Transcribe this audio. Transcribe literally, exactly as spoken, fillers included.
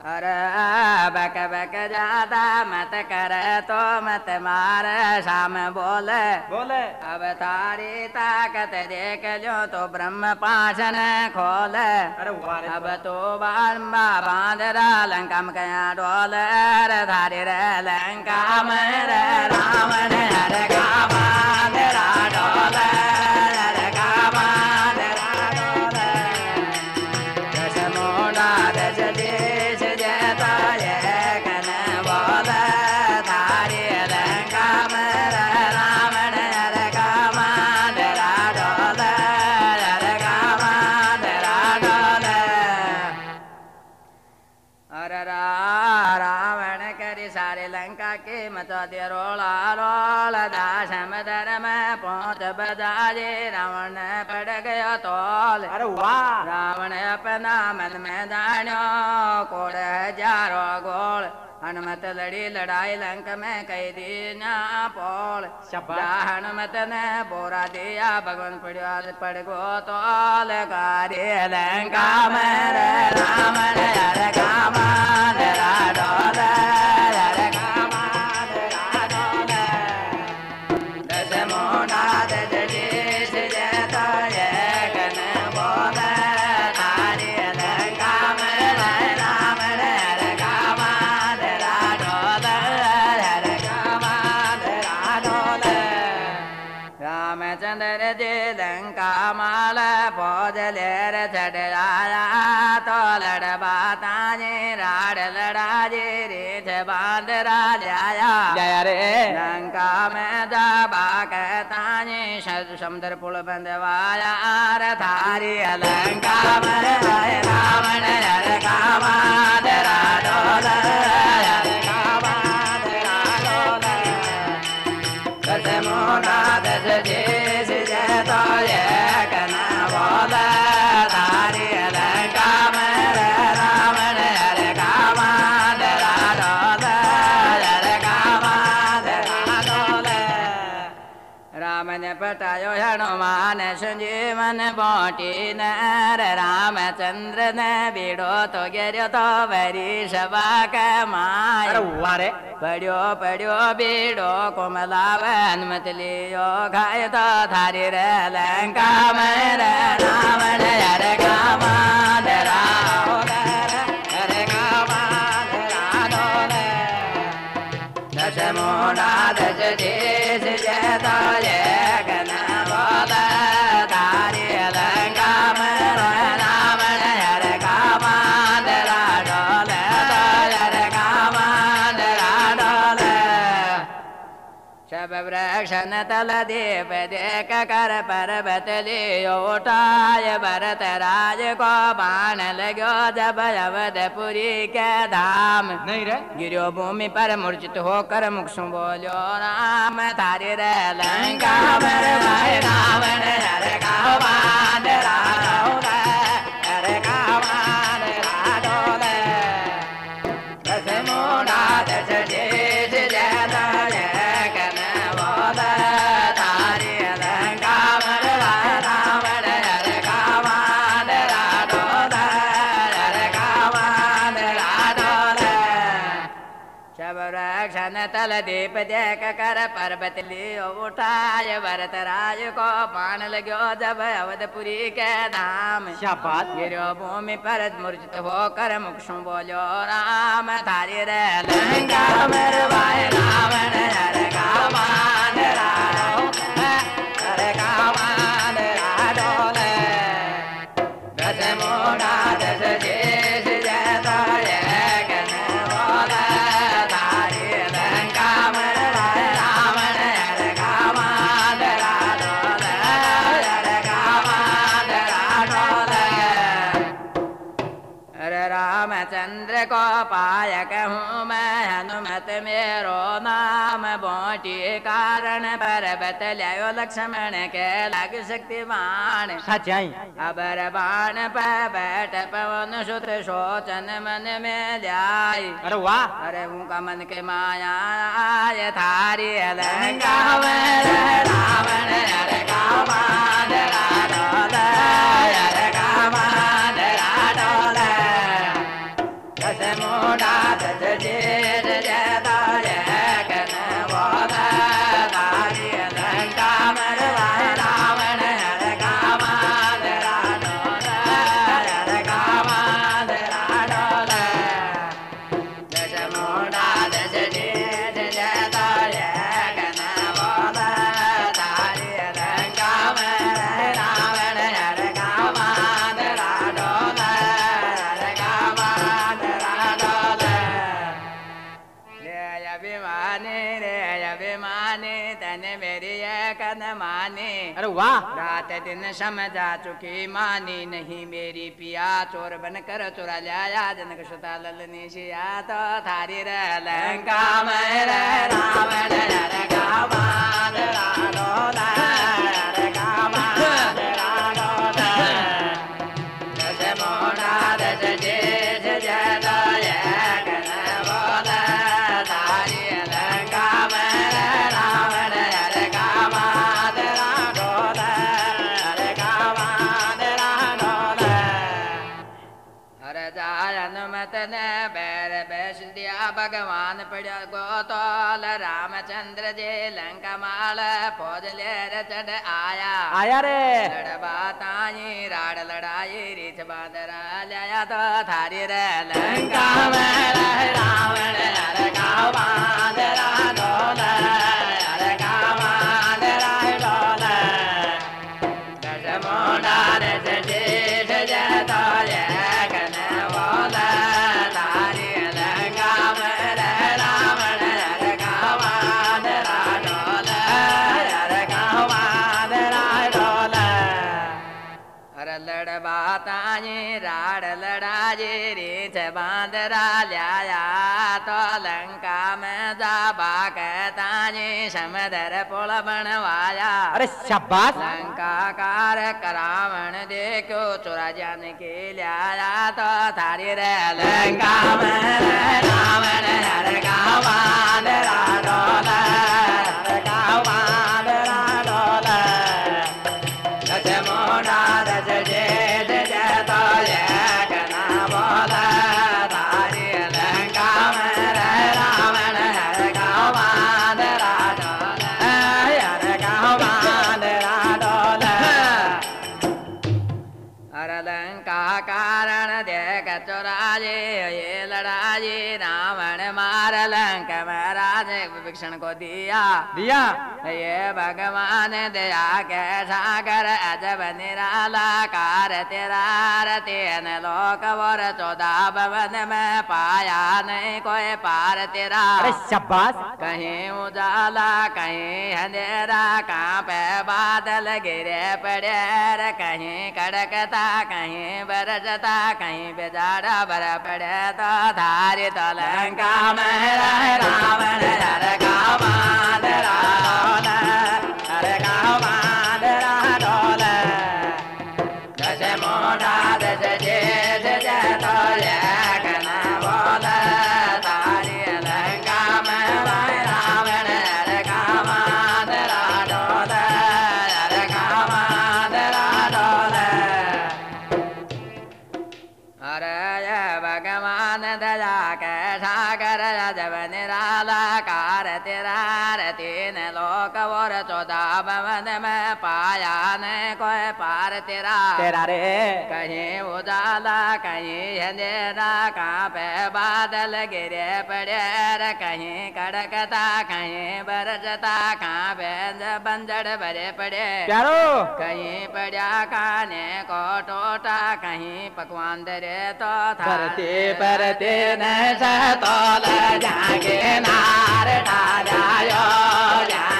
अरे बक बक जाता मत कर तो मत मार शाम बोले बोले अब थारी ताकत देख लो तो ब्रह्म पाशन खोले अरे वारे अब तो बाम्बा बांध रा लंका में कया डोल धारी रे लंका में रे रावण हर का बांध रा डोल हर का बांध रा डोल दस मोड़ा दस देश जता ये कन बोल धारी लंका में रे रावण हर का बांध रा डोल हर का बांध रा डोल अरे रावण करी सारे लंका के मत दे रोला रोल दाशम धर्म पहुंच बजाजे रावण पड़ गयो तोल अरे वाह रावण अपना मन में जान्यो कोड़ हजारों गोल हनुमत लड़ी लड़ाई लंक में कई दीना पोल हनुमत ने बोरा दिया भगवान पड़िया पड़ गो तोल कार्य लंका में रावण हर कामान डोल हर कामान डोल दस मोड़ा दस देश जता ये कन बोल धारी लंका में रावण हर कामान डोल हर कामान डोल रामचंद्र जी लंका माल फौज लेर चढ़ आया तो लड़ बाता जी राड लड़ा जी रेछ बांध राजा जय रे लंका में जाबा कहता जी समुद्र पुल बंधवाया थारी लंका में रावण हर कामान डोल हर कामान डोल दस मोड़ा दस देश जता ये कन बोल धारी लंका में रावण हर कामान डोल हर कामान डोल राम ने पटायो हनुमान संजीवन बोटी नर रामचंद्र ने बीड़ो तो गिरो तो वरी सभा के माय अरे वारे पड़ियो पड़ियो बीड़ो कोमलावन मत लियो खाए तो थारी रे लंका में रावण हर कामान डोल हर कामान डोल दस मोड़ा दस देश जता ये कन बोल धारी लंका में रावण हर कामान डोल हर कामान डोल सब वृक्षन तल दीप देख कर पर्वत लियो उठाय भरत राज को बाण लगो जब अवधपुरी के धाम नहीं रे गिरो भूमि पर मूर्छित होकर मुख से बोलो राम थारी रे लंका में रावण हर कामान डोल हर कामान डोल दस मोड़ा दस देश जता ये कन बोल थारी लंका में रावण हर कामान डोल हर कामान डोल सब रक्षण तल दीप देख कर पर्वत लियो उठाय भरत राज को बाण लगो जब अवधपुरी के धाम शाबाश गिरो भूमि पर मूर्छित होकर मुख से बोलो राम थारी रे लंका में रावण हर कामान डोल हर कामान डोल दस मोड़ा दस देश जता ये कन बोल धारी लंका में रावण हर कामान डोल हर कामान डोल अरे रामचंद्र को पायक हूँ मैं हनुमत मेरो नाम बोटी कारण पर्वत लियो लक्ष्मण के लग शक्तिवान सच्चाई अबर बाण पे बैठ पवन सुत सोचन मन में ल्याई अरे वाह अरे उनका मन के माया आय थारी लंका में रावण हर कामान डोल हर कामान डोल दस मोड़ा दज जेठ जैदा कन बोला तारी लंका मरवा रावण हर कामा दरा डोला हर कामा दरा डोला दज मोड़ा दज जेठ जैदा कन बोला तारी लंका मरवा रावण हर कामा दरा डोला हर कामा दरा डोला रे अभिमानी रे अभिमानी तने मेरी कन मानी। अरे वाह रात दिन समझा चुकी मानी नहीं मेरी पिया चोर बन कर चुरा लाया जनक सुता ललनी सिया तो थारी रे लंका में रे रावण हर कामा दरा डोला हर कामा दरा डोला दस मोड़ा दस जेठ जैदा कन बोला तारी लंका में रे रावण हर कामा दरा डोला हर कामा दरा डोला हर जाय अनुमत ने बैर बैस दिया भगवान पड़ा गोतोल रामचंद्र जे लंका माल फौज ले चढ़ आया आया रे लड़बाताई राड़ लड़ाई रीछ बांदरा लाया तो थारी रे लंका में रह रावण हर कामा दरा डोला हर कामा दरा डोला दस मोड़ा दस जेठ जैदा कन बोला तारी लंका में रह रावण हर कामा दरा डोला हर कामा दरा डोला हर लड़बाताई राड़ लड़ाई रीछ बांदरा लाया तो लंका में जा बाकताई समदर पुल बनवाया। अरे शाबाश लंका कार करावण देखो चुरा जाने के लाया तो थारी रे लंका में रावण हर कामा दरा डोला हर कामा दरा डोला दस मोड़ा दस जेठ जैदा कन बोला तारी लंका में रावण हर कामा दरा डोला हर कामा दरा डोला हर लंका कारण देख चुराजे ये लड़ाई रावण मार लंक महाराज विभीषण को दिया दिया ये भगवान दया के सागर अजब निराला कार तेरा तेन लोक वर चौदह भवन में पाया नहीं कोई पार तेरा। अरे शाबाश कहीं उजाला कहीं अंधेरा कहाँ पे बादल गिरे पड़े रे कहीं कड़कता कहीं बरसता कहीं बेजाड़ा बर पड़े तो धारी तो लंका में रह रावण हर कामा दरा डोला हर कामा दरा डोला दस मोड़ा दस जेठ जैदा कन बोला तारी लंका में रह रावण हर कामा दरा डोला हर कामा दरा डोला अरे भगवान दया के सागर जब निराला कार तेरा तीन लोक और चौदह भवन में पाया न कोई पार तेरा तेरा रे कहीं उजाला कहीं अंधेरा कहाँ पे बादल गिरे पड़े रे कहीं कड़कता कहीं बरसता कहाँ पे बंजड़ भरे पड़े प्यारो कहीं पड़ा खाने को टोटा कहीं पकवान दरे तो था परते परते न सतोल जाके नार ढा जायो जा